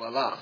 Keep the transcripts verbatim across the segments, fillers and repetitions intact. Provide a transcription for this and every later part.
Voila.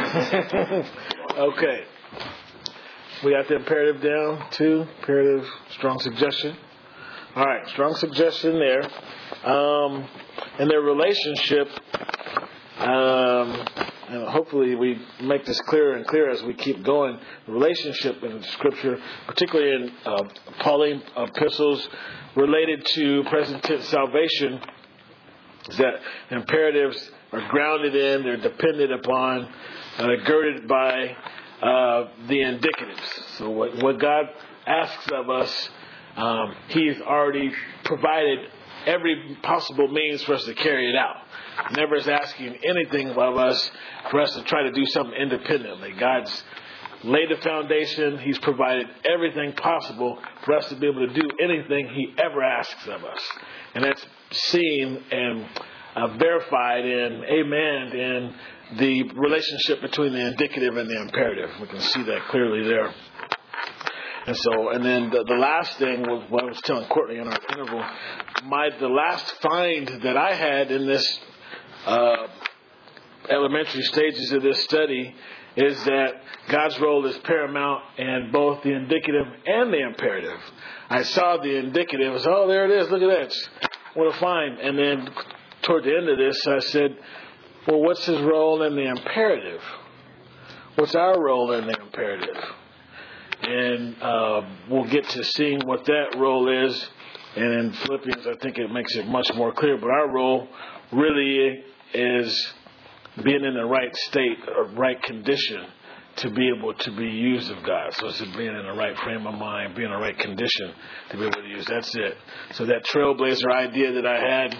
Okay. We got the imperative down too. Imperative, strong suggestion. All right, strong suggestion there. Um, and their relationship, um, and hopefully we make this clearer and clearer as we keep going. The relationship in Scripture, particularly in uh, Pauline epistles related to present tense salvation, is that imperatives are grounded in, they're dependent upon, uh, girded by uh, the indicatives. So what, what God asks of us, um, He's already provided every possible means for us to carry it out. Never is asking anything of us for us to try to do something independently. God's laid the foundation. He's provided everything possible for us to be able to do anything He ever asks of us. And that's seen and uh, verified and amen in the relationship between the indicative and the imperative. We can see that clearly there. And so, and then the, the last thing was what I was telling Courtney in our interval. My the last find that I had in this uh, elementary stages of this study is that God's role is paramount in both the indicative and the imperative. I saw the indicative. I was, oh, there it is. Look at that. What a find. And then toward the end of this, I said, well, what's His role in the imperative? What's our role in the imperative? And uh, we'll get to seeing what that role is. And in Philippians, I think it makes it much more clear. But our role really is being in the right state or right condition to be able to be used of God. So it's being in the right frame of mind, being in the right condition to be able to use. That's it. So that trailblazer idea that I had,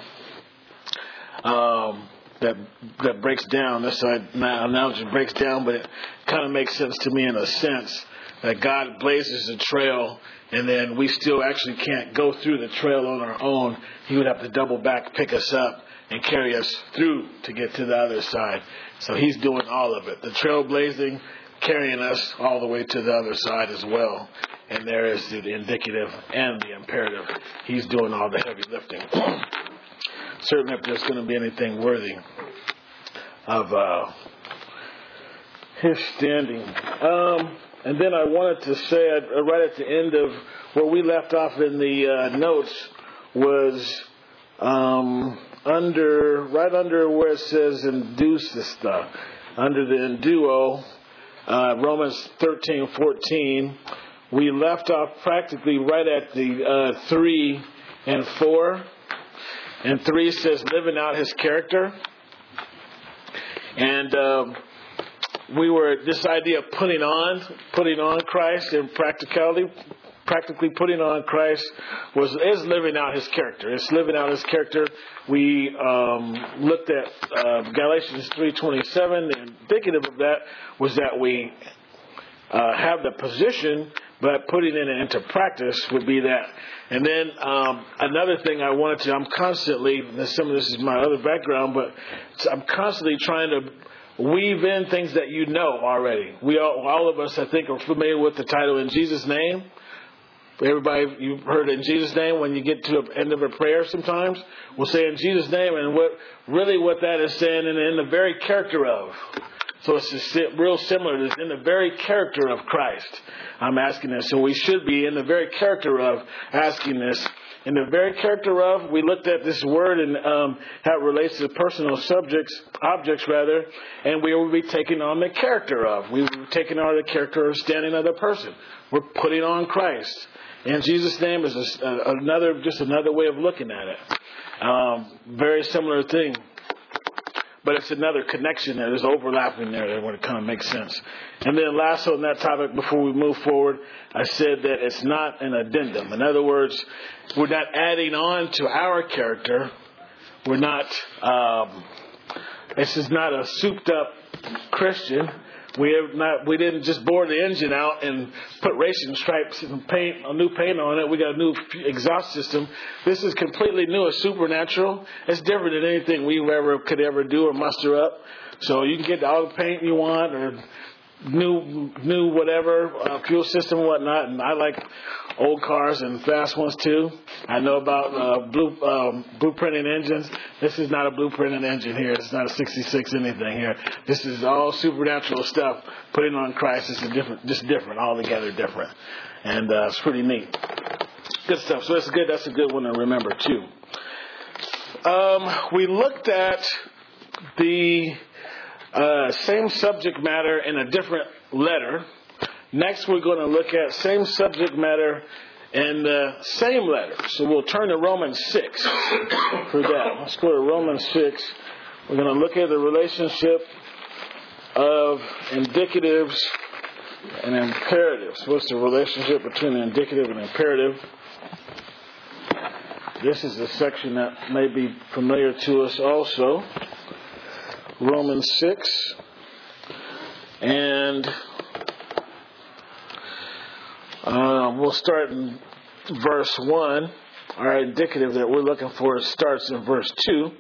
um, that that breaks down, this analogy breaks down, but it kind of makes sense to me in a sense that God blazes the trail, and then we still actually can't go through the trail on our own. He would have to double back, pick us up, and carry us through to get to the other side. So He's doing all of it. The trailblazing, carrying us all the way to the other side as well. And there is the, the indicative and the imperative. He's doing all the heavy lifting. Certainly if there's going to be anything worthy of uh, His standing. Um... And then I wanted to say, uh, right at the end of where we left off in the uh, notes was um, under, right under where it says induce the stuff, under the induo, uh, Romans thirteen fourteen. We left off practically right at the uh, three and four. And three says living out His character. And Um, We were, this idea of putting on, putting on Christ in practicality, practically putting on Christ was, is living out His character. It's living out His character. We um, looked at uh, Galatians three twenty-seven. The indicative of that was that we uh, have the position, but putting it into practice would be that. And then um, another thing I wanted to, I'm constantly, some of this is my other background, but I'm constantly trying to weave in things that you know already. We all, all of us, I think, are familiar with the title In Jesus' Name. Everybody, you've heard In Jesus' Name when you get to the end of a prayer sometimes. We'll say In Jesus' Name, and what really what that is saying, in, in the very character of. So it's just real similar. It's in the very character of Christ. I'm asking this. So we should be in the very character of asking this. In the very character of, we looked at this word and um, how it relates to personal subjects, objects rather, and we will be taking on the character of. We will be taking on the character of standing of the person. We're putting on Christ. In Jesus' name is a, a, another, just another way of looking at it. Um, very similar thing. But it's another connection there. There's overlapping there that would kind of make sense. And then last on that topic, before we move forward, I said that it's not an addendum. In other words, we're not adding on to our character. We're not, um, this is not a souped up Christian. We have not. We didn't just bore the engine out and put racing stripes and paint a new paint on it. We got a new exhaust system. This is completely new. It's supernatural. It's different than anything we ever could ever do or muster up. So you can get all the paint you want, or new, new whatever, uh, fuel system and whatnot. And I like old cars and fast ones too. I know about uh, blue um, blueprinting engines. This is not a blueprinting engine here. It's not a sixty-six anything here. This is all supernatural stuff. Putting on Christ is a different, just different, altogether different, and uh, it's pretty neat. Good stuff. So that's good. That's a good one to remember too. Um, we looked at the uh, same subject matter in a different letter. Next, we're going to look at same subject matter in the same letter. So we'll turn to Romans six for that. Let's go to Romans six. We're going to look at the relationship of indicatives and imperatives. What's the relationship between the indicative and imperative? This is a section that may be familiar to us also. Romans six. And uh, we'll start in verse one. Our indicative that we're looking for starts in verse two.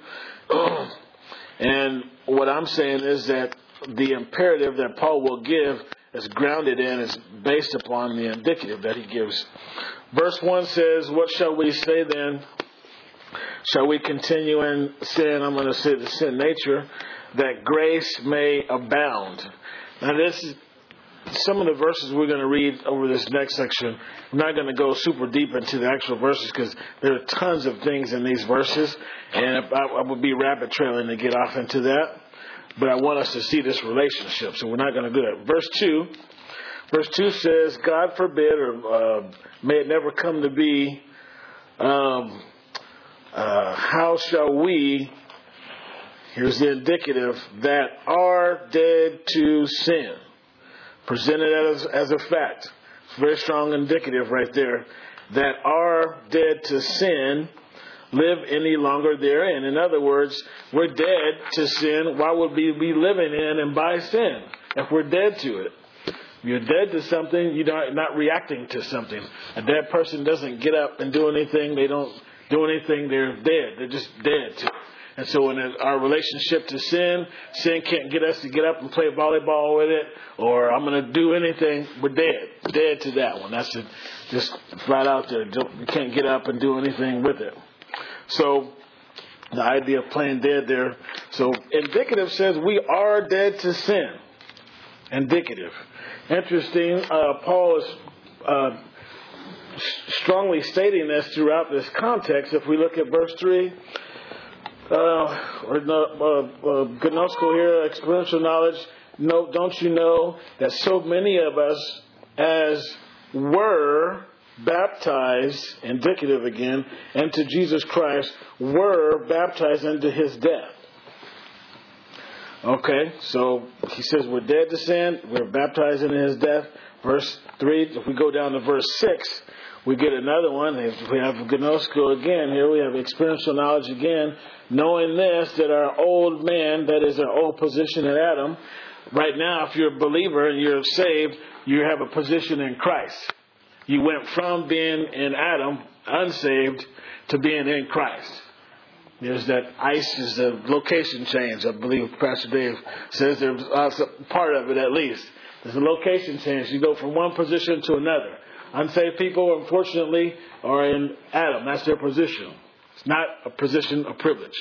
And what I'm saying is that the imperative that Paul will give is grounded in, is based upon the indicative that he gives. Verse one says, what shall we say then? Shall we continue in sin? I'm going to say the sin nature, that grace may abound. Now this is some of the verses we're going to read over this next section. I'm not going to go super deep into the actual verses because there are tons of things in these verses, and I, I would be rabbit trailing to get off into that. But I want us to see this relationship, so we're not going to do that. Verse two, verse two says, God forbid, or uh, may it never come to be, um, uh, how shall we, here's the indicative, that are dead to sin. Presented as, as a fact. It's very strong indicative right there. That are dead to sin, live any longer therein. In other words, we're dead to sin. Why would we be living in and by sin if we're dead to it? You're dead to something, you're not, not reacting to something. A dead person doesn't get up and do anything. They don't do anything. They're dead. They're just dead to it. And so in our relationship to sin, sin can't get us to get up and play volleyball with it, or I'm going to do anything. We're dead. Dead to that one. That's just flat out there. You can't get up and do anything with it. So the idea of playing dead there. So indicative says we are dead to sin. Indicative. Interesting. Uh, Paul is uh, strongly stating this throughout this context. If we look at verse three, uh, or uh, uh, gnosko here, experiential knowledge. No, don't you know that so many of us as were baptized, indicative again, into Jesus Christ, were baptized into his death. Okay, so he says we're dead to sin, we're baptized into his death. Verse three, if we go down to verse six, we get another one. If we have gnosko again here, we have experiential knowledge again, knowing this, that our old man, that is our old position in Adam, right now, if you're a believer and you're saved, you have a position in Christ. You went from being in Adam, unsaved, to being in Christ. There's that ice is the location change, I believe Pastor Dave says there's uh, part of it at least. There's a location change. You go from one position to another. Unsaved people, unfortunately, are in Adam. That's their position. It's not a position of privilege.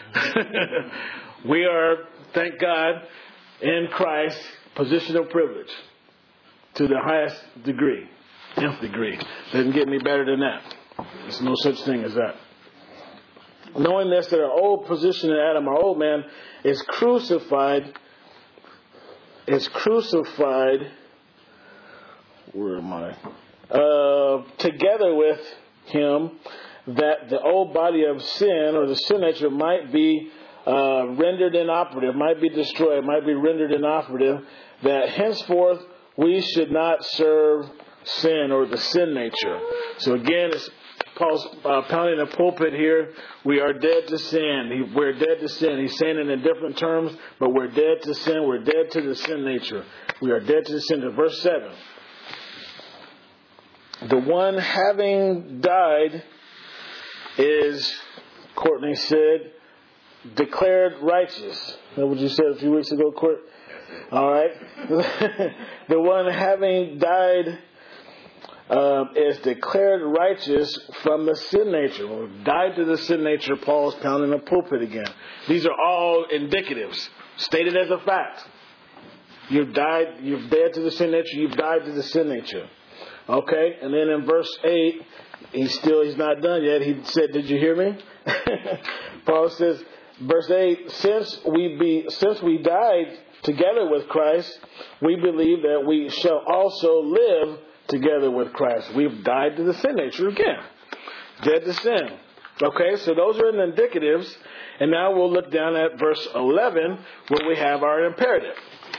We are, thank God, in Christ, position of privilege to the highest degree, nth degree. Doesn't get any better than that. There's no such thing as that. Knowing this, that our old position in Adam, our old man, is crucified, is crucified, where am I? Uh, together with him, that the old body of sin, or the sin nature, might be uh, rendered inoperative, might be destroyed, might be rendered inoperative, that henceforth we should not serve sin, or the sin nature. So again, it's Paul's uh, pounding the pulpit here. We are dead to sin. He, we're dead to sin. He's saying it in different terms, but we're dead to sin. We're dead to the sin nature. We are dead to the sin. To verse seven. The one having died is, Courtney said, declared righteous. Is that what you said a few weeks ago, Court? All right. The one having died uh, is declared righteous from the sin nature. Well, died to the sin nature, Paul's pounding the pulpit again. These are all indicatives, stated as a fact. You've died, you've dead to the sin nature, you've died to the sin nature. Okay? And then in verse eight, he's still, he's not done yet. He said, did you hear me? Paul says, verse eight, since we be, since we died together with Christ, we believe that we shall also live together with Christ. We've died to the sin nature again. Dead to sin. Okay, so those are the indicatives. And now we'll look down at verse eleven where we have our imperative.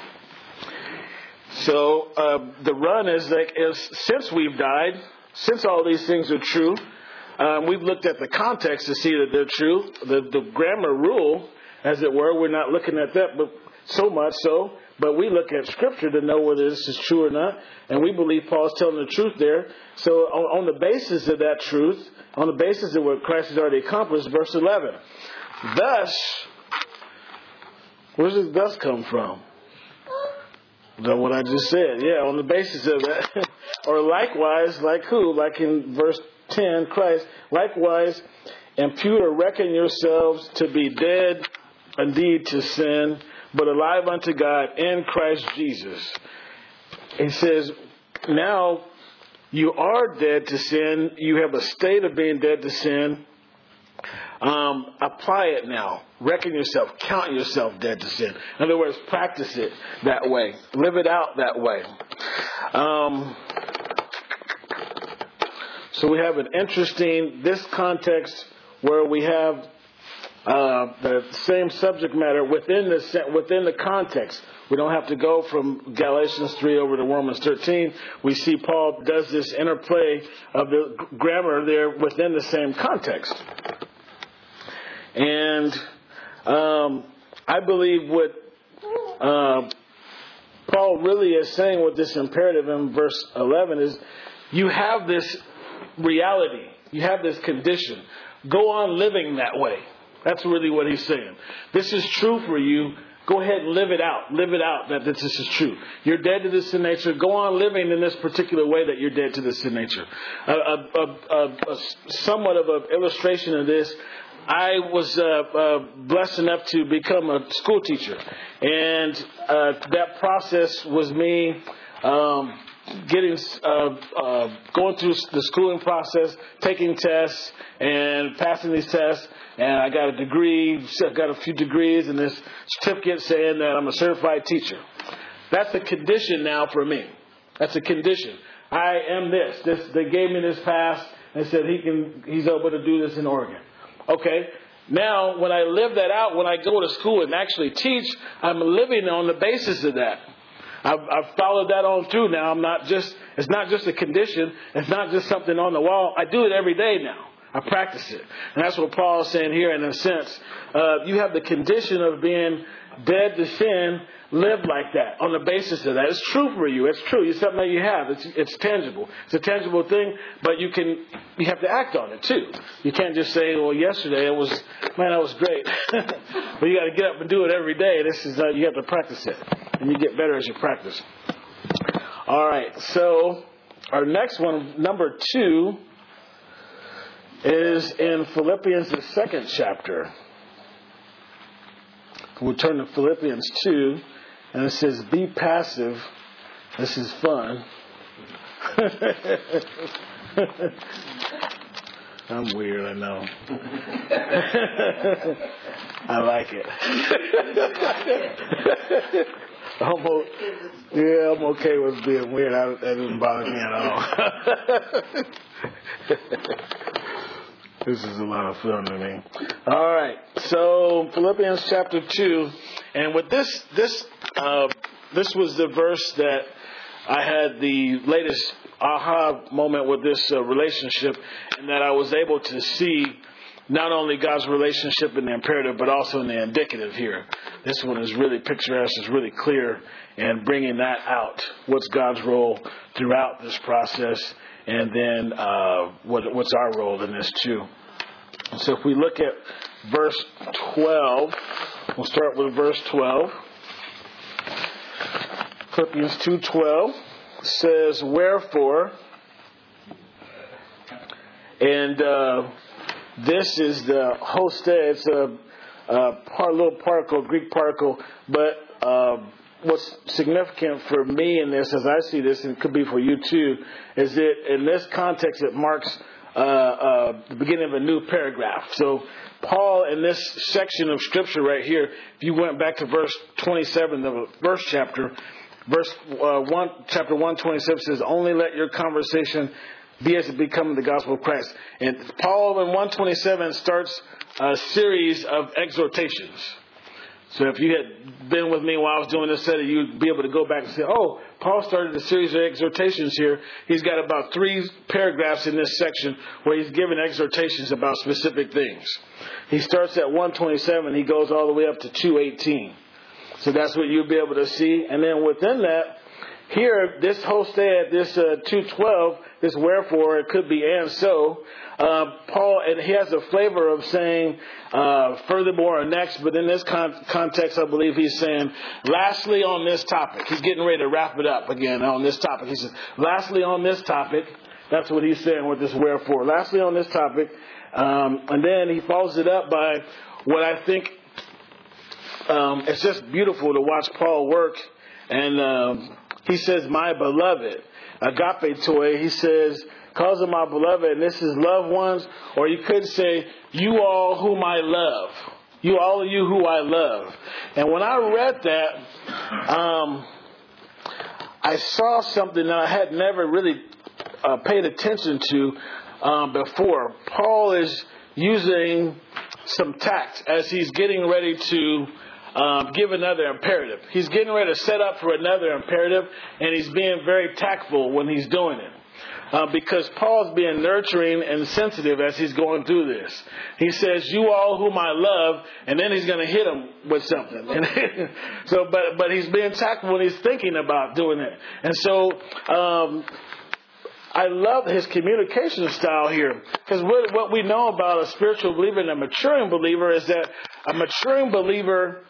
So uh, the run is like, is since we've died, since all these things are true, um, we've looked at the context to see that they're true. The, the grammar rule, as it were, we're not looking at that but so much so, but we look at Scripture to know whether this is true or not, and we believe Paul's telling the truth there. So on, on the basis of that truth, on the basis of what Christ has already accomplished, verse eleven, thus, where does thus come from? Know what I just said. Yeah, on the basis of that. Or likewise, like who? Like in verse ten, Christ. Likewise, impute or reckon yourselves to be dead indeed to sin, but alive unto God in Christ Jesus. He says, now you are dead to sin. You have a state of being dead to sin. Um, apply it now. Reckon yourself. Count yourself dead to sin. In other words, practice it that way. Live it out that way. Um, so we have an interesting, this context where we have uh, the same subject matter within the within the context. We don't have to go from Galatians three over to Romans thirteen. We see Paul does this interplay of the grammar there within the same context. And um, I believe what uh, Paul really is saying with this imperative in verse eleven is you have this reality. You have this condition. Go on living that way. That's really what he's saying. This is true for you. Go ahead and live it out. Live it out that this is true. You're dead to the sin nature. Go on living in this particular way that you're dead to the sin nature. A, a, a, a, a somewhat of an illustration of this, I was uh, uh, blessed enough to become a school teacher. And uh, that process was me um, getting, uh, uh, going through the schooling process, taking tests and passing these tests. And I got a degree, I got a few degrees and this certificate saying that I'm a certified teacher. That's a condition now for me. That's a condition. I am this. This they gave me this pass and said he can. He's able to do this in Oregon. Okay. Now, when I live that out, when I go to school and actually teach, I'm living on the basis of that. I've, I've followed that on through now. I'm not just. It's not just a condition. It's not just something on the wall. I do it every day now. I practice it. And that's what Paul is saying here in a sense. Uh, you have the condition of being dead to sin. Live like that on the basis of that. It's true for you. It's true. It's something that you have. It's it's tangible. It's a tangible thing, but you can you have to act on it too. You can't just say, well, yesterday it was, man, that was great. But you got to get up and do it every day. This is uh, you have to practice it. And you get better as you practice. All right. So our next one, number two, is in Philippians, the second chapter. We'll turn to Philippians two, and it says, be passive. This is fun. I'm weird, I know. I like it. I'm o- yeah, I'm okay with being weird. I, that doesn't bother me at all. This is a lot of fun to me. All right, so Philippians chapter two, and with this, this, uh, this was the verse that I had the latest aha moment with this uh, relationship, and that I was able to see not only God's relationship in the imperative, but also in the indicative here. This one is really picturesque, is really clear, and bringing that out. What's God's role throughout this process? And then uh, what, what's our role in this too? So if we look at verse twelve, we'll start with verse twelve. Philippians two twelve says, wherefore, and uh, this is the hostea. It's a, a part, little particle, Greek particle, but uh, what's significant for me in this, as I see this, and it could be for you too, is that in this context it marks uh, uh, the beginning of a new paragraph. So Paul, in this section of Scripture right here, if you went back to verse twenty-seven, the first chapter, verse uh, one, chapter one twenty-seven says, "Only let your conversation be as it become the gospel of Christ." And Paul in one twenty-seven starts a series of exhortations. So if you had been with me while I was doing this study, you'd be able to go back and say, oh, Paul started a series of exhortations here. He's got about three paragraphs in this section where he's giving exhortations about specific things. He starts at one twenty-seven. He goes all the way up to two eighteen. So that's what you'll be able to see. And then within that, here, this hostea, this uh, two twelve, this wherefore, it could be and so. Uh, Paul, and he has a flavor of saying uh, furthermore or next, but in this con- context, I believe he's saying lastly on this topic. He's getting ready to wrap it up again on this topic. He says, lastly on this topic. That's what he's saying with this wherefore. Lastly on this topic. Um, and then he follows it up by what I think um, it's just beautiful to watch Paul work. And um, he says, my beloved, agape toi, he says, cause of my beloved, and this is loved ones, or you could say, you all whom I love. You, all of you who I love. And when I read that, um, I saw something that I had never really uh, paid attention to um, before. Paul is using some tact as he's getting ready to Um, give another imperative. He's getting ready to set up for another imperative, and he's being very tactful when he's doing it. Uh, because Paul's being nurturing and sensitive as he's going through this. He says, you all whom I love, and then he's going to hit them with something. so, but, but he's being tactful when he's thinking about doing it. And so, um, I love his communication style here, because what, what we know about a spiritual believer and a maturing believer is that a maturing believer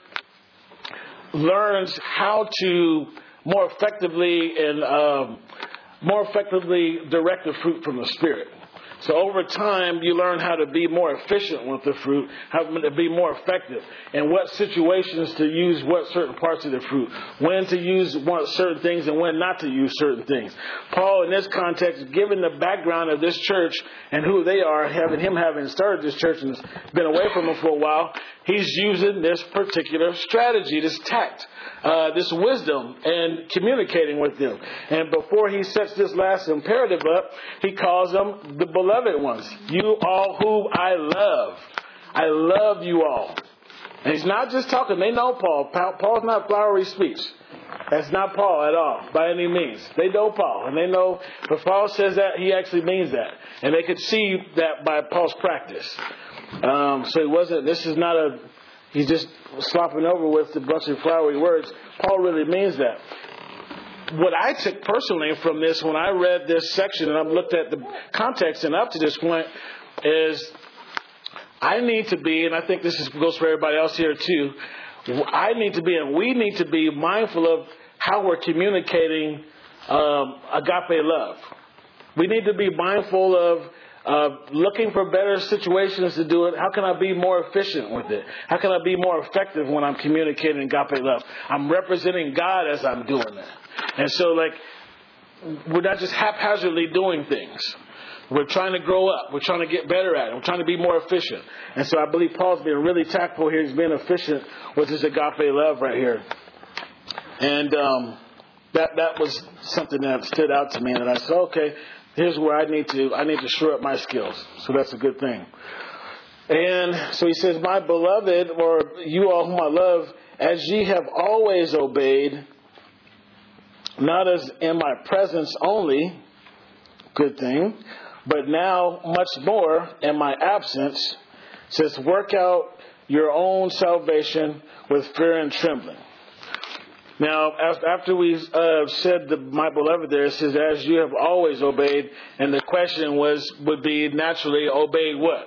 learns how to more effectively and um, more effectively direct the fruit from the Spirit. So over time, you learn how to be more efficient with the fruit, how to be more effective, and what situations to use what certain parts of the fruit, when to use what certain things and when not to use certain things. Paul, in this context, given the background of this church and who they are, having him having started this church and been away from them for a while, he's using this particular strategy, this tact, uh, this wisdom, and communicating with them. And before he sets this last imperative up, he calls them the beloved ones. You all who I love. I love you all. And he's not just talking. They know Paul. Paul's not flowery speech. That's not Paul at all, by any means. They know Paul. And they know if Paul says that, he actually means that. And they could see that by Paul's practice. Um, so it wasn't, this is not a, he's just slopping over with a bunch of flowery words. Paul really means that. What I took personally from this when I read this section and I've looked at the context and up to this point is I need to be, and I think this is, goes for everybody else here too, I need to be and we need to be mindful of how we're communicating um, agape love. We need to be mindful of Uh, looking for better situations to do it. How can I be more efficient with it? How can I be more effective when I'm communicating agape love? I'm representing God as I'm doing that. And so, like, we're not just haphazardly doing things. We're trying to grow up. We're trying to get better at it. We're trying to be more efficient. And so I believe Paul's being really tactful here. He's being efficient with his agape love right here. And um, that that was something that stood out to me. And I said, okay, here's where I need to I need to shore up my skills. So that's a good thing. And so he says, my beloved, or you all whom I love, as ye have always obeyed, not as in my presence only, good thing, but now much more in my absence, says, work out your own salvation with fear and trembling. Now, after we uh, said the, my beloved there, it says, as you have always obeyed. And the question was would be naturally, obeyed what?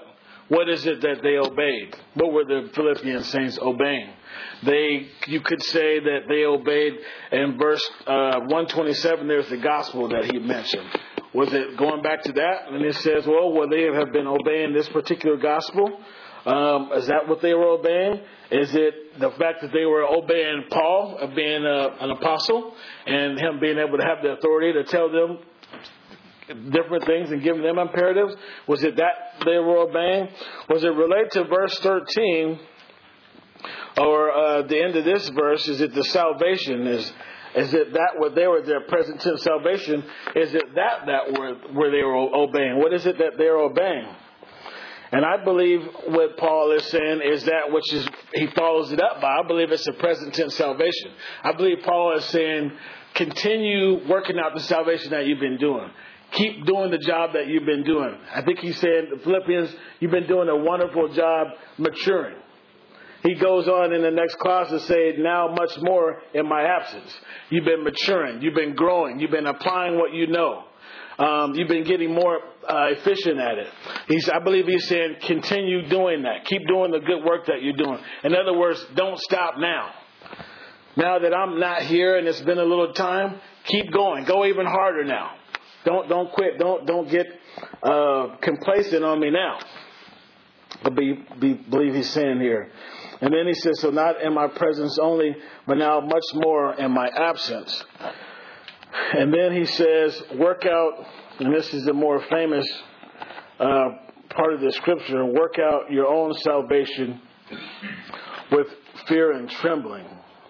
what is it that they obeyed? What were the Philippian saints obeying? They, you could say that they obeyed in verse uh, one twenty-seven. There's the gospel that he mentioned. Was it going back to that? And it says, well, will they have been obeying this particular gospel? Um, is that what they were obeying? Is it the fact that they were obeying Paul, of being a, an apostle, and him being able to have the authority to tell them different things and giving them imperatives? Was it that they were obeying? Was it related to verse thirteen, or uh, the end of this verse? Is it the salvation? Is is it that what they were, their present tense salvation? Is it that that were where they were obeying? What is it that they're obeying? And I believe what Paul is saying is that which is, he follows it up by, I believe it's a present tense salvation. I believe Paul is saying, continue working out the salvation that you've been doing. Keep doing the job that you've been doing. I think he's saying, the Philippians, you've been doing a wonderful job maturing. He goes on in the next clause to say, now much more in my absence. You've been maturing. You've been growing. You've been applying what you know. Um, you've been getting more uh, efficient at it. He's, I believe he's saying, continue doing that. Keep doing the good work that you're doing. In other words, don't stop now. Now that I'm not here and it's been a little time, keep going. Go even harder now. Don't don't quit. Don't don't get uh, complacent on me now. I be, be, believe he's saying here. And then he says, so not in my presence only, but now much more in my absence. And then he says, work out, and this is the more famous uh, part of the scripture, work out your own salvation with fear and trembling.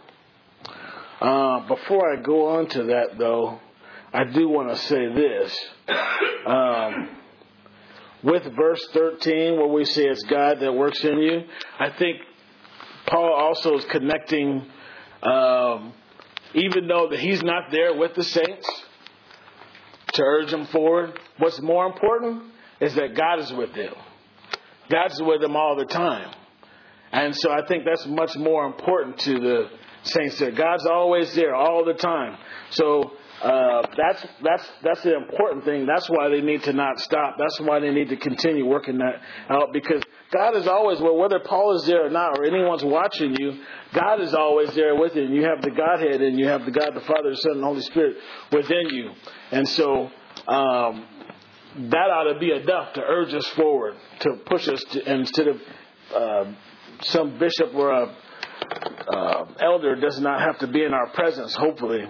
Uh, before I go on to that, though, I do want to say this. Um, with verse thirteen, where we say it's God that works in you, I think Paul also is connecting... Um, Even though that he's not there with the saints to urge them forward, what's more important is that God is with them. God's with them all the time. And so I think that's much more important to the saints there. God's always there all the time. So uh, that's that's that's the important thing. That's why they need to not stop. That's why they need to continue working that out, because God is always, well, whether Paul is there or not, or anyone's watching you, God is always there with you. And you have the Godhead, and you have the God, the Father, the Son, and the Holy Spirit within you. And so um, that ought to be enough to urge us forward, to push us to, instead of uh, some bishop or a uh, elder does not have to be in our presence, hopefully,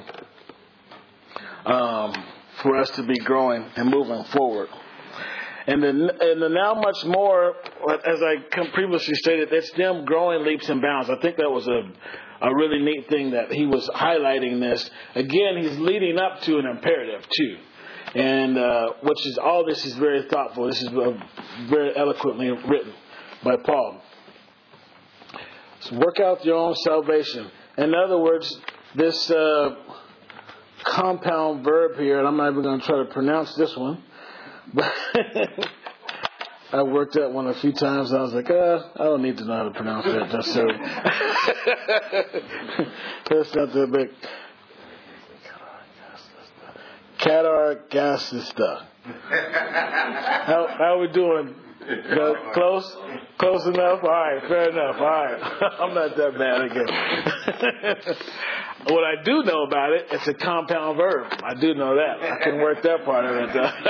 um, for us to be growing and moving forward. And then, and then now much more, as I previously stated, it's them growing leaps and bounds. I think that was a, a really neat thing that he was highlighting this. Again, he's leading up to an imperative too. And uh, which is, all this is very thoughtful. This is uh, very eloquently written by Paul. So work out your own salvation. In other words, this uh, compound verb here, and I'm not even going to try to pronounce this one. But I worked that one a few times. And I was like, uh, I don't need to know how to pronounce that. That's so. That's not that big. Catargasista. How how we doing? Uh, close? Close enough? All right, fair enough. All right. I'm not that bad again. What I do know about it, it's a compound verb. I do know that. I can work that part of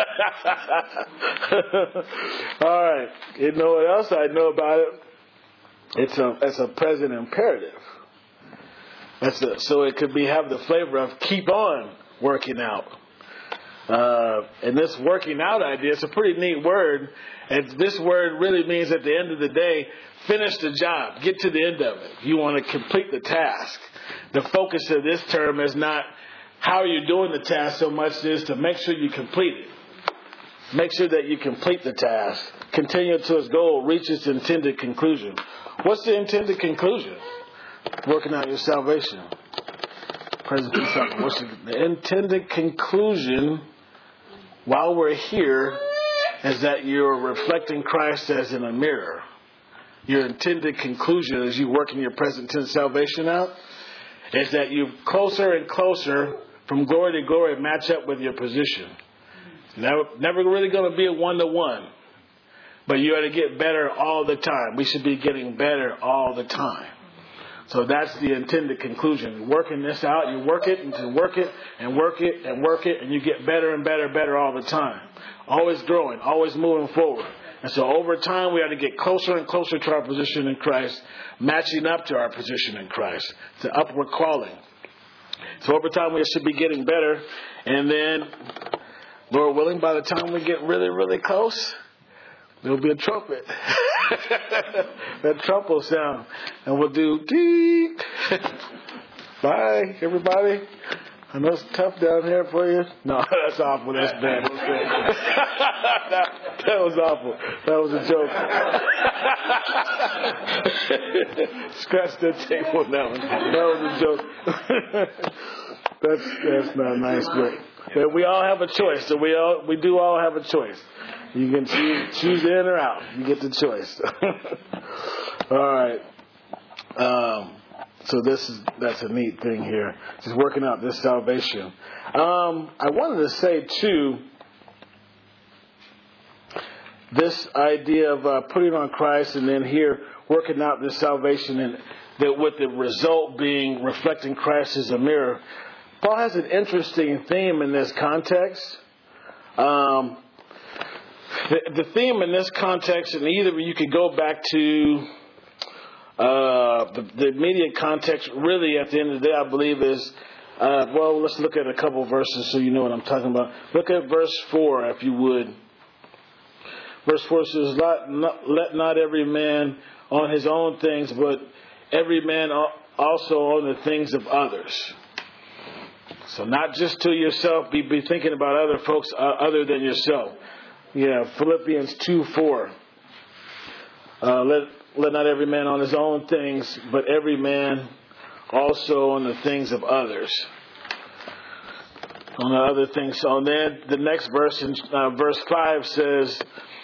it. All right. You know what else I know about it? It's a it's a present imperative. That's a, so it could be have the flavor of keep on working out. Uh, and this working out idea, it's a pretty neat word. And this word really means at the end of the day, finish the job. Get to the end of it. You want to complete the task. The focus of this term is not how you're doing the task so much as to make sure you complete it. Make sure that you complete the task. Continue to its goal, reach its intended conclusion. What's the intended conclusion? Working out your salvation. Present What's the, the intended conclusion while we're here is that you're reflecting Christ as in a mirror. Your intended conclusion as you working your present tense salvation out is that you closer and closer from glory to glory match up with your position. Never, never really going to be a one-to-one. But you ought to get better all the time. We should be getting better all the time. So that's the intended conclusion. Working this out, you work it and you work it and work it and work it, and you get better and better and better all the time. Always growing, always moving forward. And so over time, we ought to get closer and closer to our position in Christ, matching up to our position in Christ. It's an upward calling. So over time, we should be getting better. And then, Lord willing, by the time we get really, really close, there'll be a trumpet. That trumpet will sound. And we'll do, dee. Bye, everybody. I know it's tough down here for you. No, that's awful. That's bad. That's bad. that, that was awful. That was a joke. Scratch the tape on that one. That was a joke. that's that's not nice, but, but we all have a choice. So we all we do all have a choice. You can choose, choose in or out. You get the choice. All right. Um, so this is that's a neat thing here. Just working out this salvation. Um, I wanted to say too, this idea of uh, putting on Christ and then here working out this salvation, and that with the result being reflecting Christ as a mirror. Paul has an interesting theme in this context. Um, The, the theme in this context, and either you could go back to uh, the, the immediate context, really at the end of the day, I believe is, uh, well, let's look at a couple of verses so you know what I'm talking about. Look at verse four, if you would. Verse four says, let not, let not every man on his own things, but every man also on the things of others. So not just to yourself, be, be thinking about other folks uh, other than yourself. Yeah, Philippians two four. Uh, let let not every man on his own things, but every man also on the things of others. On the other things. So then the next verse, in uh, verse five says,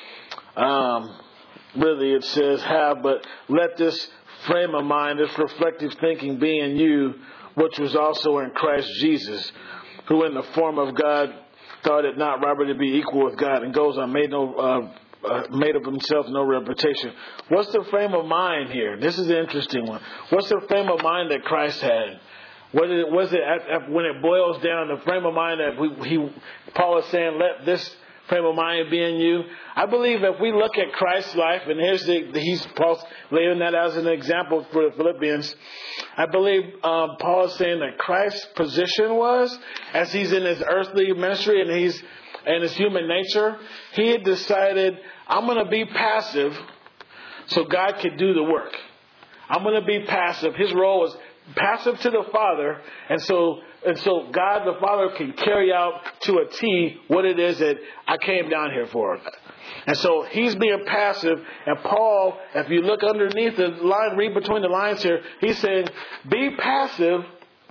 um, really it says, have, but let this frame of mind, this reflective thinking be in you, which was also in Christ Jesus, who in the form of God thought it not robbery to be equal with God, and goes on, made no, uh, uh, made of himself no reputation. What's the frame of mind here? This is an interesting one. What's the frame of mind that Christ had? What is it, was it at, at, when it boils down, the frame of mind that we, he, Paul is saying, let this frame of mind be in you? I believe if we look at Christ's life, and here's the, he's Paul's laying that as an example for the Philippians. I believe um, Paul is saying that Christ's position was, as he's in his earthly ministry and he's in his human nature, he had decided, I'm going to be passive so God could do the work. I'm going to be passive. His role was passive to the Father, and so and so God the Father can carry out to a T what it is that I came down here for. And so he's being passive, and Paul, if you look underneath the line, read between the lines here, he's saying, be passive.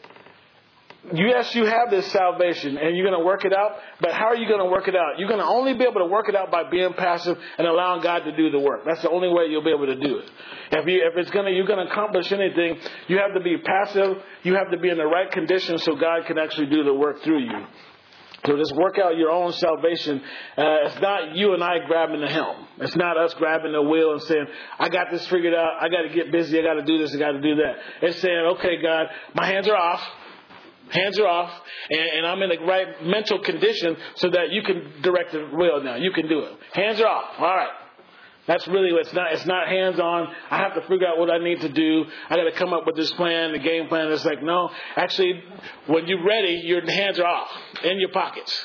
Yes, you have this salvation, and you're going to work it out, but how are you going to work it out? You're going to only be able to work it out by being passive and allowing God to do the work. That's the only way you'll be able to do it. If you, if it's going to, you're going to accomplish anything, you have to be passive. You have to be in the right conditions so God can actually do the work through you. So just work out your own salvation. Uh, it's not you and I grabbing the helm. It's not us grabbing the wheel and saying, I got this figured out. I got to get busy. I got to do this. I got to do that. It's saying, okay, God, my hands are off. Hands are off, and, and I'm in the right mental condition so that you can direct the wheel now. You can do it. Hands are off. All right. That's really what it's not. It's not hands on. I have to figure out what I need to do. I got to come up with this plan, the game plan. It's like, no, actually, when you're ready, your hands are off in your pockets.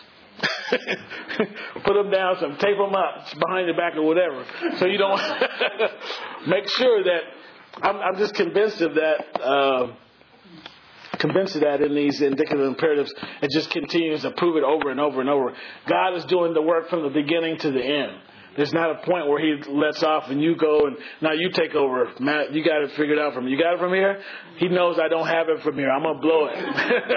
Put them down, some tape them up behind your back or whatever. So you don't make sure that I'm, I'm just convinced of that. Uh, Convinced of that in these indicative imperatives, it just continues to prove it over and over and over. God is doing the work from the beginning to the end. There's not a point where he lets off and you go and now you take over. Matt, you got it figured out from me. You got it from here? He knows I don't have it from here. I'm going to blow it.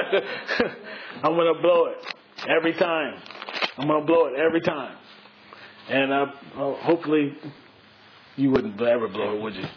I'm going to blow it every time. I'm going to blow it every time. And uh, well, hopefully you wouldn't ever blow it, would you?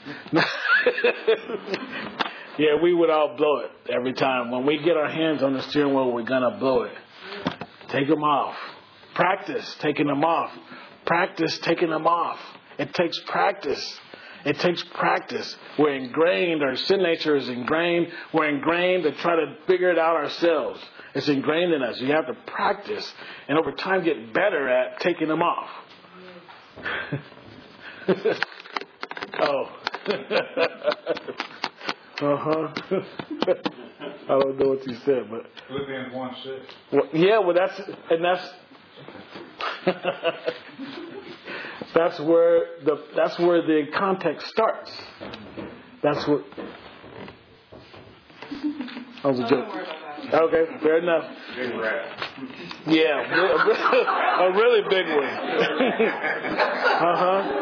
Yeah, we would all blow it every time. When we get our hands on the steering wheel, we're going to blow it. Take them off. Practice taking them off. Practice taking them off. It takes practice. It takes practice. We're ingrained. Our sin nature is ingrained. We're ingrained to try to figure it out ourselves. It's ingrained in us. You have to practice and over time get better at taking them off. Oh. Uh-huh. I don't know what you said, but Philippians one six. Well, yeah, well that's and that's that's where the that's where the context starts. That's what that was a joke. Okay, fair enough. Big rat. Yeah, a really big one. Uh-huh.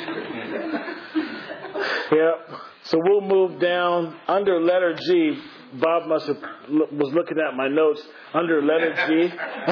Yep. So we'll move down under letter G. Bob must have was looking at my notes under letter G.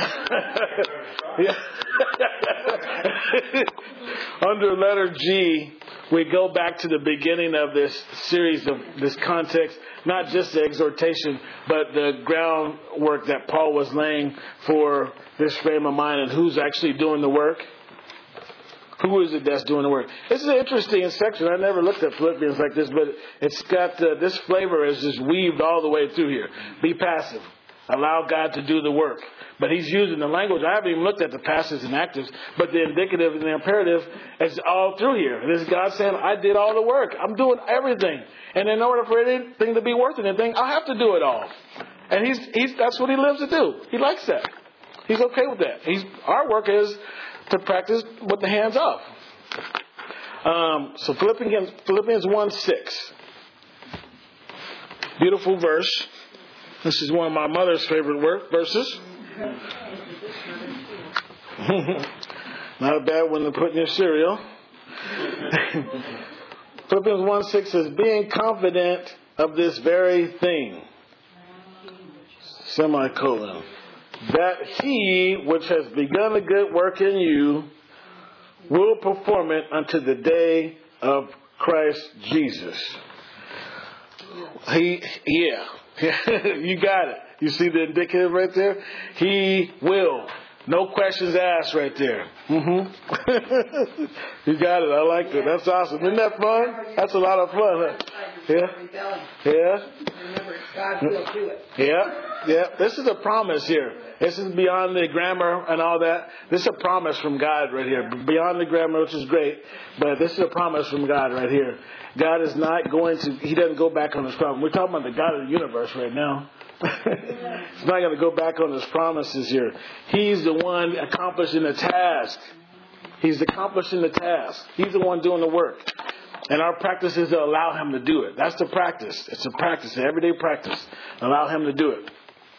Under letter G, we go back to the beginning of this series of this context, not just the exhortation, but the groundwork that Paul was laying for this frame of mind and who's actually doing the work. Who is it that's doing the work? This is an interesting section. I never looked at Philippians like this, but it's got uh, this flavor is just weaved all the way through here. Be passive. Allow God to do the work. But he's using the language. I haven't even looked at the passives and actives, but the indicative and the imperative is all through here. This is God saying, I did all the work. I'm doing everything. And in order for anything to be worth anything, I have to do it all. And he's he's that's what he lives to do. He likes that. He's okay with that. He's our work is to practice with the hands off. Um, so Philippians Philippians one six. Beautiful verse. This is one of my mother's favorite work verses. Not a bad one to put in your cereal. Philippians one six says, being confident of this very thing. Semicolon. That he which has begun a good work in you will perform it unto the day of Christ Jesus. He, yeah. You got it. You see the indicative right there? He will. No questions asked right there. Mm-hmm. You got it. I like that. That's awesome. Isn't that fun? That's a lot of fun. Huh? Yeah. Yeah. Remember, God will do it. Yeah. Yeah. This is a promise here. This is beyond the grammar and all that. This is a promise from God right here. Beyond the grammar, which is great, but this is a promise from God right here. God is not going to, he doesn't go back on his promise. We're talking about the God of the universe right now. He's not going to go back on his promises here. He's the one accomplishing the task. He's accomplishing the task. He's the one doing the work. And our practice is to allow him to do it. That's the practice. It's a practice, an everyday practice. Allow him to do it.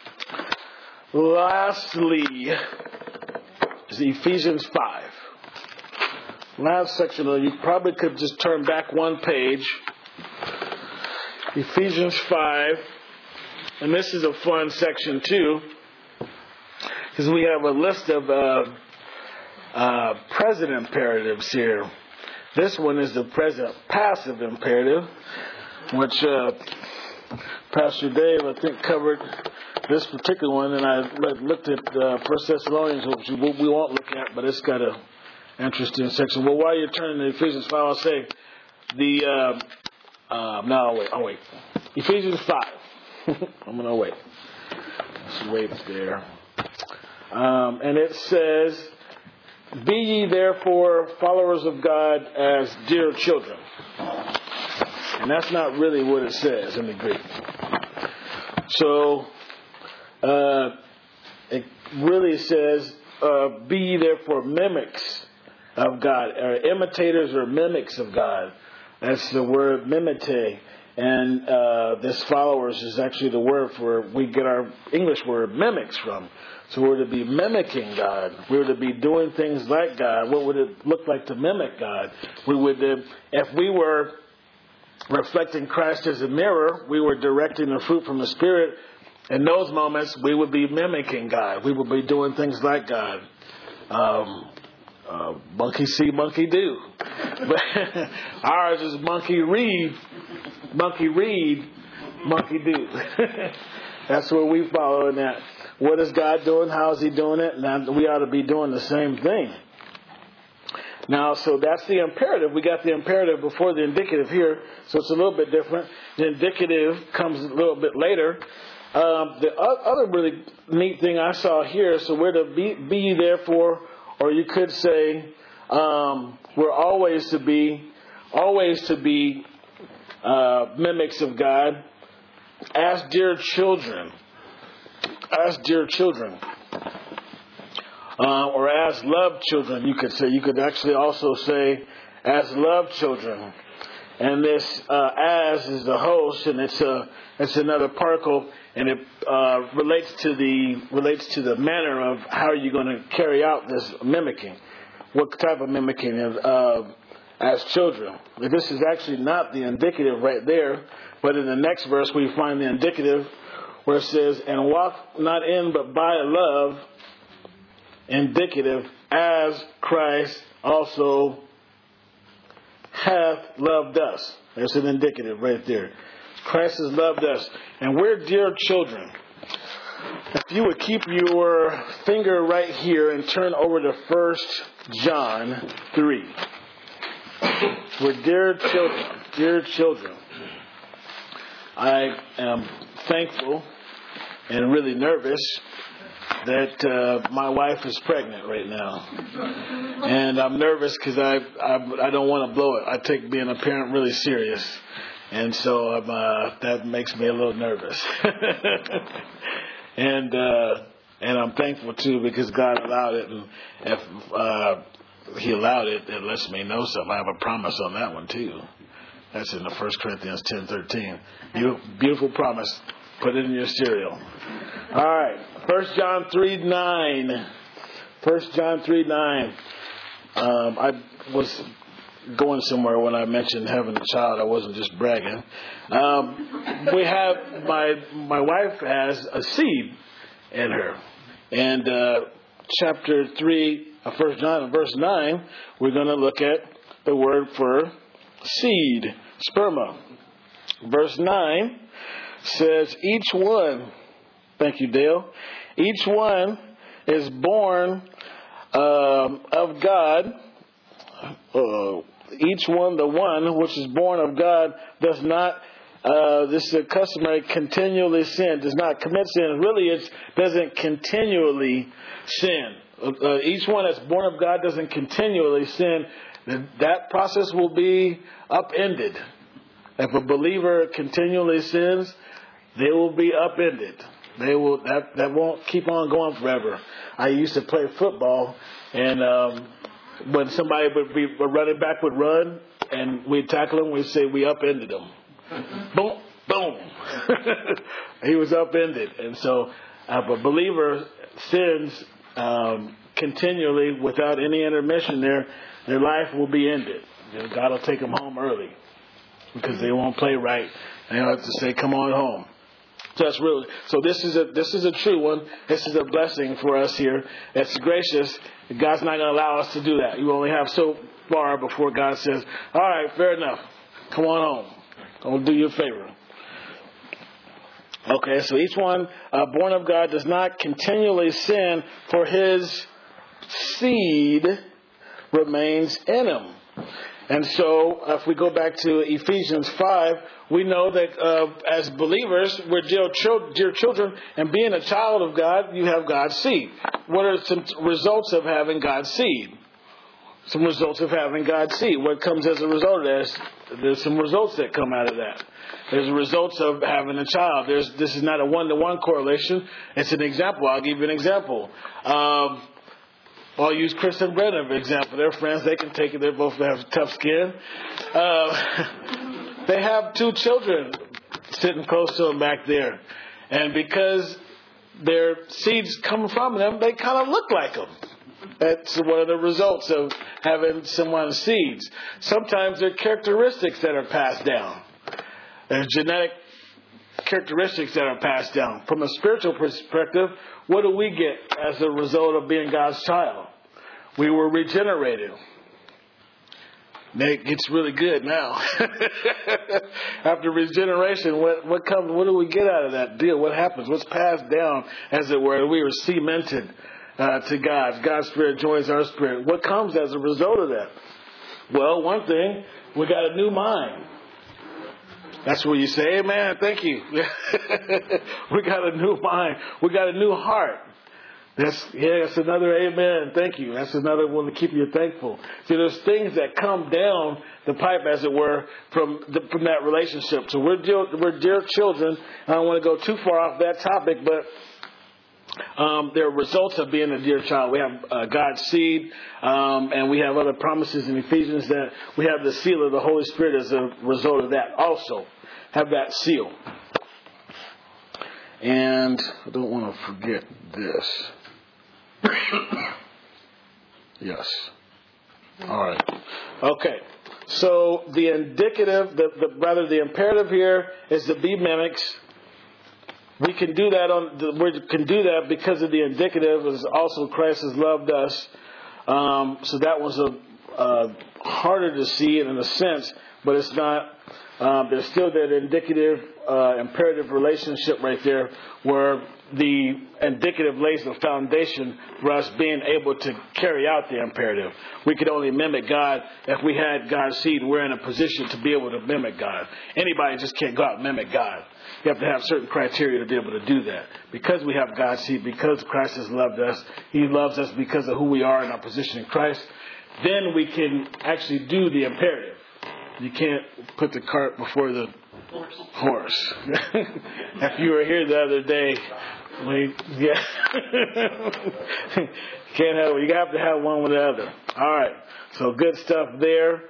Lastly, is Ephesians five. Last section, you probably could just turn back one page. Ephesians five. And this is a fun section too, because we have a list of uh, uh, present imperatives here. This one is the present passive imperative, which uh, Pastor Dave, I think, covered this particular one, and I looked at uh, First Thessalonians, which we won't look at, but it's got an interesting section. Well, while you're turning to Ephesians five, I'll say the uh, uh, no, I'll wait. I'll wait. Ephesians five. I'm going to wait. Let's wait there. Um, and it says, be ye therefore followers of God as dear children. And that's not really what it says in the Greek. So, uh, it really says, uh, be ye therefore mimics of God, or imitators or mimics of God. That's the word mimete. And uh, this followers is actually the word for we get our English word mimics from. So we're to be mimicking God. We're to be doing things like God. What would it look like to mimic God? We would, uh, if we were reflecting Christ as a mirror, we were directing the fruit from the Spirit. In those moments, we would be mimicking God. We would be doing things like God. Um, uh, monkey see, monkey do. But ours is monkey read. Monkey read, monkey do. That's what we follow in that. What is God doing? How is he doing it? And we ought to be doing the same thing. Now, so that's the imperative. We got the imperative before the indicative here, so it's a little bit different. The indicative comes a little bit later. Um, the other really neat thing I saw here, so we're to be, be ye therefore, or you could say um, we're always to be, always to be uh, mimics of God as dear children, as dear children, uh, or as loved children. You could say. You could actually also say as loved children. And this uh, as is the host, and it's a it's another particle, and it uh, relates to the relates to the manner of how you're going to carry out this mimicking. What type of mimicking of, uh, as children? This is actually not the indicative right there, but in the next verse we find the indicative where it says, "And walk not in but by love," indicative, as Christ also hath loved us. There's an indicative right there. Christ has loved us. And we're dear children. If you would keep your finger right here and turn over to First John three. We're dear children. Dear children. I am thankful and really nervous that uh, my wife is pregnant right now, and I'm nervous because I, I I don't want to blow it. I take being a parent really serious, and so I'm, uh, that makes me a little nervous. and uh, and I'm thankful too because God allowed it, and if uh, He allowed it, it lets me know something. I have a promise on that one too. That's in the First Corinthians ten thirteen. Beautiful promise. Put it in your cereal. All right. First John three nine. First John three nine. Um, I was going somewhere when I mentioned having a child. I wasn't just bragging. Um, we have my my wife has a seed in her, and uh, chapter three of First John, verse nine, we're going to look at the word for seed, sperma. Verse nine says, each one, thank you, Dale, each one is born um, of God. Uh, each one, the one which is born of God, does not, uh, this is a customary, continually sin, does not commit sin. Really, it doesn't continually sin. Uh, each one that's born of God doesn't continually sin. That process will be upended. If a believer continually sins, they will be upended. They will that that won't keep on going forever. I used to play football, and um, when somebody would be a running back would run, and we'd tackle him, we'd say we upended him. Boom, boom. He was upended, and so if a believer sins um, continually without any intermission, there their life will be ended. You know, God will take them home early because they won't play right. They have to say, "Come on home." So that's really, so this is a this is a true one. This is a blessing for us here. It's gracious. God's not going to allow us to do that. You only have so far before God says, "All right, fair enough. Come on home. I'll do you a favor." Okay, so each one uh, born of God does not continually sin, for his seed remains in him. And so, if we go back to Ephesians five, we know that uh, as believers, we're dear, chil- dear children, and being a child of God, you have God's seed. What are some results of having God's seed? Some results of having God's seed. What comes as a result of this? There's some results that come out of that. There's results of having a child. There's This is not a one-to-one correlation. It's an example. I'll give you an example. Um, I'll use Chris and Brenda for example. They're friends. They can take it. They both have tough skin. Uh, they have two children sitting close to them back there. And because their seeds come from them, they kind of look like them. That's one of the results of having someone's seeds. Sometimes there are characteristics that are passed down. There's genetic characteristics that are passed down. From a spiritual perspective, what do we get as a result of being God's child? We were regenerated. It gets really good now. After regeneration, what, what comes? What do we get out of that deal? What happens? What's passed down, as it were? We were cemented uh, to God. God's Spirit joins our spirit. What comes as a result of that? Well, one thing, we got a new mind. That's where you say, amen, thank you. We got a new mind. We got a new heart. That's, yeah, that's another amen, thank you. That's another one to keep you thankful. See, there's things that come down the pipe, as it were, from the, from that relationship. So we're dear, we're dear children. I don't want to go too far off that topic, but Um, there are results of being a dear child. We have uh, God's seed, um, and we have other promises in Ephesians that we have the seal of the Holy Spirit as a result of that also. Have that seal. And I don't want to forget this. Yes. All right. Okay. So the indicative, the, the rather the imperative here is to be mimics. We can do that on. We can do that because of the indicative. Is also Christ has loved us. Um, so that was a uh, harder to see in a sense, but it's not. Um, there's still that indicative, uh, imperative relationship right there, where the indicative lays the foundation for us being able to carry out the imperative. We could only mimic God if we had God's seed. We're in a position to be able to mimic God. Anybody just can't go out and mimic God. You have to have certain criteria to be able to do that. Because we have God's seed, because Christ has loved us, He loves us because of who we are in our position in Christ, then we can actually do the imperative. You can't put the cart before the horse. If you were here the other day, we, yeah. Can't have, you have to have one with the other. All right. So good stuff there.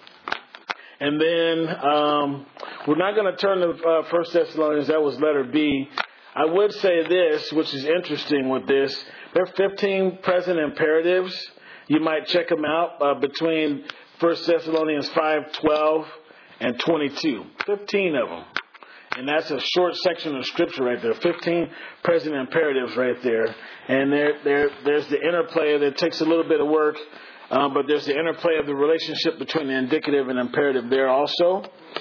And then um, we're not going to turn to uh, First Thessalonians. That was letter B. I would say this, which is interesting with this. There are fifteen present imperatives. You might check them out uh, between First Thessalonians five twelve and twenty-two. fifteen of them. And that's a short section of Scripture right there. fifteen present imperatives right there. And there, there, there's the interplay that takes a little bit of work. Um, but there's the interplay of the relationship between the indicative and imperative there also.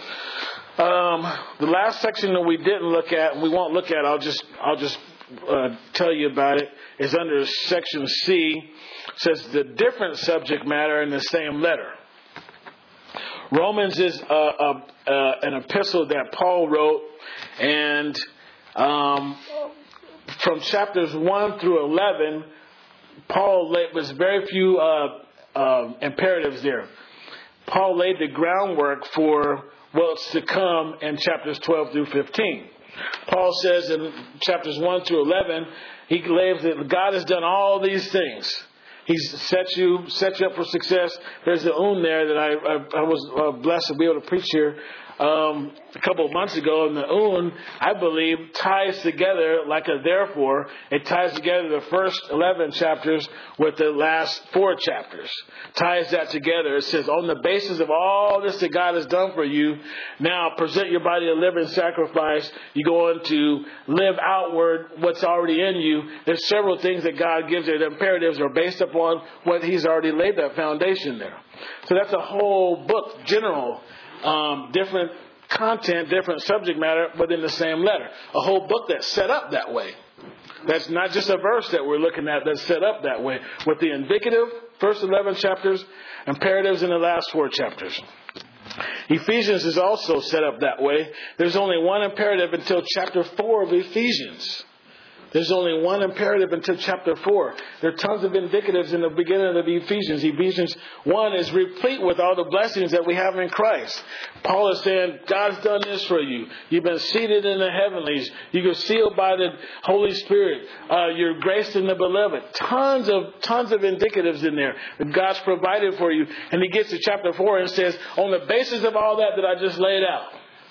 Um, the last section that we didn't look at, and we won't look at, I'll just I'll just uh, tell you about it, is under section C. It says the different subject matter in the same letter. Romans is uh, uh, uh, an epistle that Paul wrote, and um, from chapters one through eleven, Paul laid, was very few uh, uh, imperatives there. Paul laid the groundwork for what's to come in chapters twelve through fifteen. Paul says in chapters one through eleven, he lays that God has done all these things. He's set you set you up for success. There's the un there that I, I, I was uh, blessed to be able to preach here um, a couple of months ago. And the un, I believe, ties together like a therefore. It ties together the first eleven chapters with the last four chapters. Ties that together. It says, on the basis of all this that God has done for you, now present your body a living sacrifice. You go on to live outward what's already in you. There's several things that God gives you. The imperatives are based upon what He's already laid that foundation there. So that's a whole book, general, um, different content, different subject matter, but in the same letter. A whole book that's set up that way. That's not just a verse that we're looking at that's set up that way. With the indicative, first eleven chapters, imperatives in the last four chapters. Ephesians is also set up that way. There's only one imperative until chapter four of Ephesians. There's only one imperative until chapter four. There are tons of indicatives in the beginning of Ephesians. Ephesians one is replete with all the blessings that we have in Christ. Paul is saying, God's done this for you. You've been seated in the heavenlies. You're sealed by the Holy Spirit. Uh, you're graced in the beloved. Tons of, tons of indicatives in there that God's provided for you. And he gets to chapter four and says, on the basis of all that that I just laid out,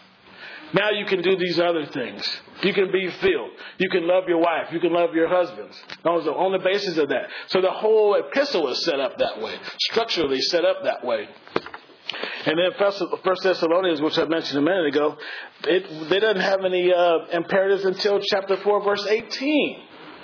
now you can do these other things. You can be filled. You can love your wife. You can love your husbands. On the basis of that. So the whole epistle is set up that way. Structurally set up that way. And then First Thessalonians, which I mentioned a minute ago, it, they didn't have any uh, imperatives until chapter four, verse eighteen.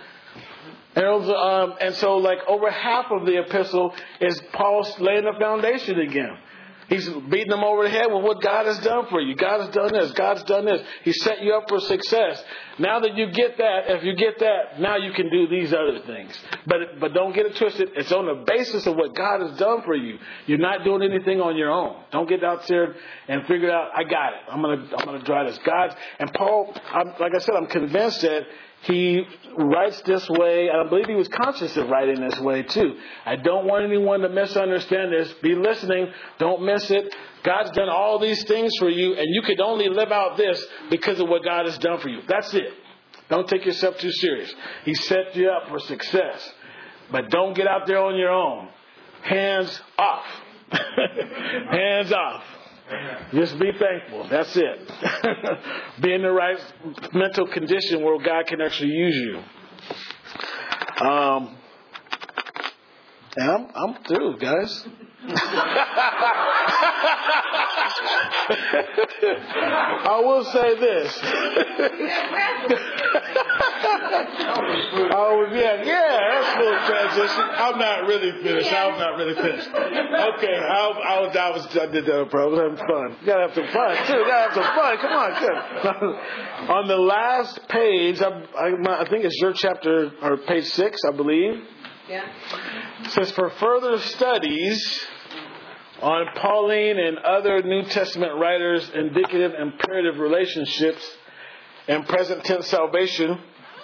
And, um, and so like over half of the epistle is Paul laying the foundation again. He's beating them over the head with what God has done for you. God has done this. God's done this. He set you up for success. Now that you get that, if you get that, now you can do these other things. But but don't get it twisted. It's on the basis of what God has done for you. You're not doing anything on your own. Don't get out there and figure out, I got it. I'm gonna I'm gonna try this. God's and Paul, I'm, like I said, I'm convinced that he writes this way, and I believe he was conscious of writing this way too. I don't want anyone to misunderstand this. Be listening. Don't miss it. God's done all these things for you, and you could only live out this because of what God has done for you. That's it. Don't take yourself too serious. He set you up for success. But don't get out there on your own. Hands off. Hands off. Just be thankful. That's it. Be in the right mental condition where God can actually use you. Um, and I'm I'm through, guys. I will say this. Oh yeah, yeah, that's a little transition. I'm not really finished. I'm not really finished. Okay, I, I was, I was, I did that, bro. I was having fun. You gotta have some fun too. You gotta have some fun. Come on, good. On the last page, I, I, I think it's your chapter or page six, I believe. Yeah. It says, for further studies on Pauline and other New Testament writers' indicative imperative relationships and present tense salvation,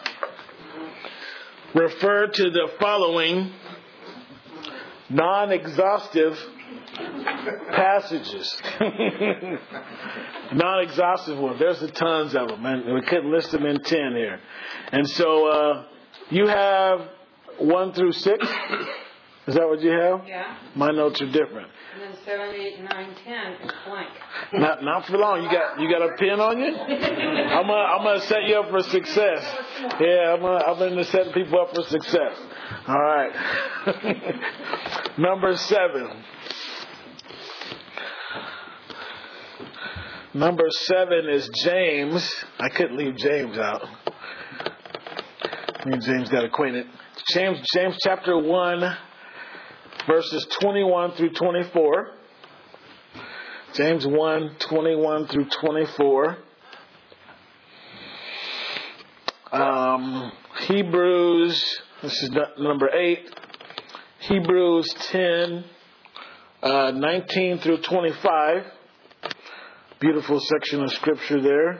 refer to the following non-exhaustive passages. Non-exhaustive ones. There's the tons of them, and we couldn't list them in ten here. And so uh, you have one through six. Is that what you have? Yeah. My notes are different. And then seven, eight, nine, ten is blank. Not not for long. You got you got a pen on you? I'm gonna I'm gonna set you up for success. Yeah, I'm gonna I'm gonna set people up for success. All right. Number seven. Number seven is James. I couldn't leave James out. Me and James got acquainted. James James chapter one, verses twenty-one through twenty-four. James one, twenty-one through twenty-four. Um, Hebrews, this is number eight. Hebrews ten, uh, nineteen through twenty-five. Beautiful section of scripture there.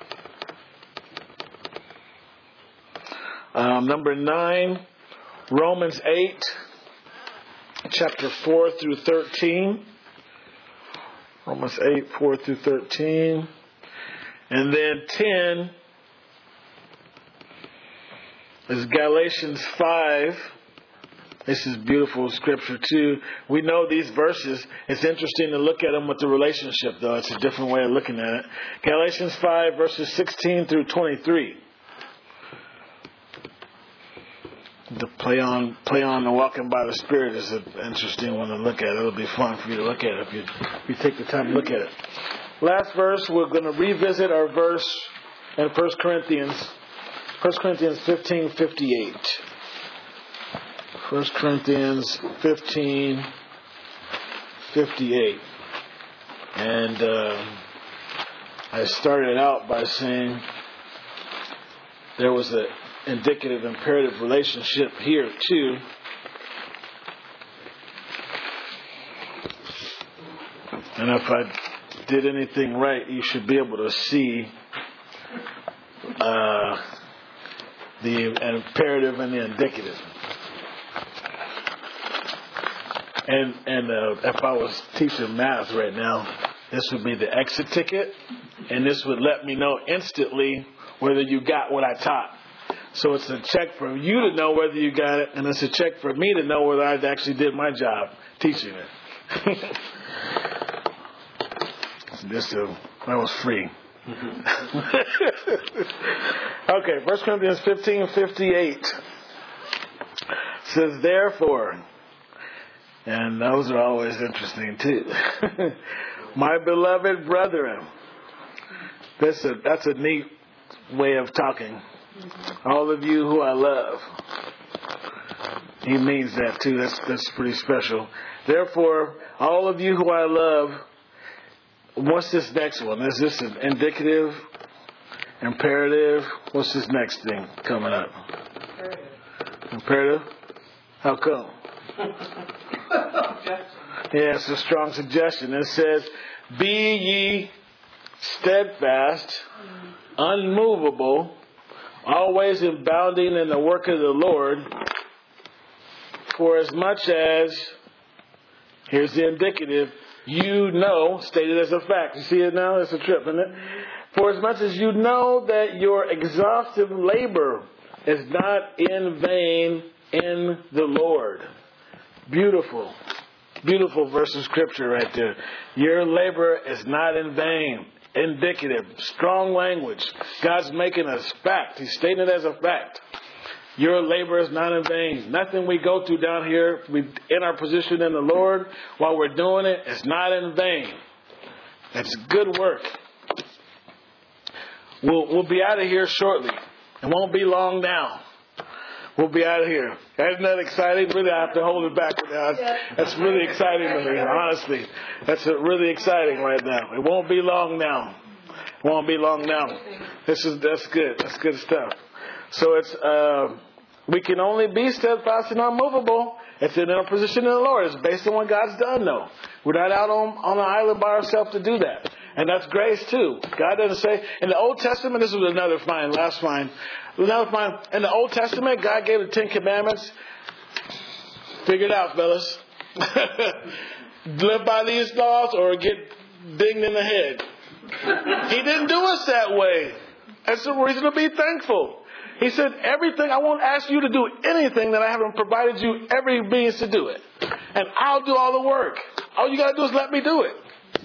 Um, number nine, Romans eight, chapter four through thirteen. Romans eight, four through thirteen. And then ten is Galatians five. This is beautiful scripture too. We know these verses. It's interesting to look at them with the relationship, though. It's a different way of looking at it. Galatians five, verses sixteen through twenty-three. The play on, play on the walking by the Spirit is an interesting one to look at. It'll be fun for you to look at if you, if you take the time to look at it. Last verse, we're going to revisit our verse in First Corinthians. First Corinthians fifteen fifty-eight. First Corinthians fifteen fifty-eight. And uh, I started out by saying there was an indicative imperative relationship here too. And if I did anything right, you should be able to see uh, the imperative and the indicative. And and uh, if I was teaching math right now, this would be the exit ticket, and this would let me know instantly whether you got what I taught. So it's a check for you to know whether you got it, and it's a check for me to know whether I actually did my job teaching it. This uh, that was free. Okay, First Corinthians fifteen fifty-eight says, therefore, and those are always interesting too. My beloved brethren, that's a that's a neat way of talking. All of you who I love. He means that too. That's that's pretty special. Therefore, all of you who I love, what's this next one? Is this an indicative, imperative? What's this next thing coming up? Imperative. Imperative? How come? Yeah, it's a strong suggestion. It says, be ye steadfast, unmovable, always abounding in the work of the Lord, for as much as, here's the indicative, you know, stated as a fact. You see it now? It's a trip, isn't it? For as much as you know that your exhaustive labor is not in vain in the Lord. Beautiful. Beautiful verse of scripture right there. Your labor is not in vain. Indicative. Strong language. God's making us fact. He's stating it as a fact. Your labor is not in vain. Nothing we go through down here, we in our position in the Lord, while we're doing it, it's not in vain. It's good work. We'll, we'll be out of here shortly. It won't be long now. We'll be out of here. Isn't that exciting? Really, I have to hold it back. That's, that's really exciting to me, honestly. That's really exciting right now. It won't be long now. It won't be long now. This is that's good. That's good stuff. So it's uh, we can only be steadfast and unmovable. It's in our position in the Lord. It's based on what God's done, though. We're not out on, on an island by ourselves to do that. And that's grace, too. God doesn't say, in the Old Testament, this was another fine, last fine. Another fine. In the Old Testament, God gave the Ten Commandments. Figure it out, fellas. Live by these laws or get dinged in the head. He didn't do us that way. That's the reason to be thankful. He said, everything, I won't ask you to do anything that I haven't provided you every means to do it. And I'll do all the work. All you got to do is let me do it.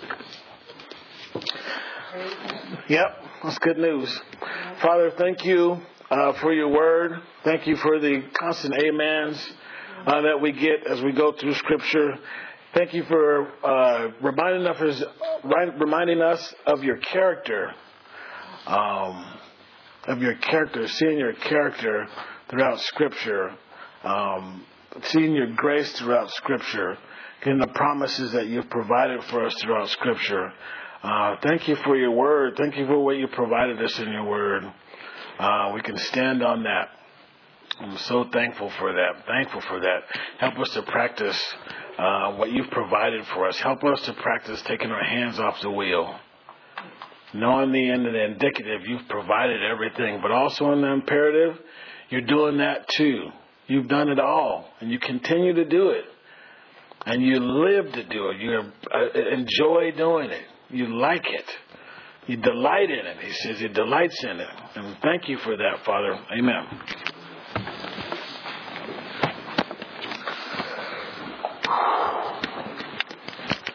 Yep, that's good news. Father, thank you uh, for your word. Thank you for the constant amens uh, that we get as we go through Scripture. Thank you for uh, reminding us, reminding us of your character, um, of your character, seeing your character throughout Scripture, um, seeing your grace throughout Scripture, and the promises that you've provided for us throughout Scripture. Uh, thank you for your word. Thank you for what you provided us in your word. Uh, we can stand on that. I'm so thankful for that. Thankful for that. Help us to practice uh, what you've provided for us. Help us to practice taking our hands off the wheel. Knowing the end and the indicative, you've provided everything. But also in the imperative, you're doing that too. You've done it all. And you continue to do it. And you live to do it. You uh, enjoy doing it. You like it. You delight in it. He says he delights in it. And thank you for that, Father. Amen.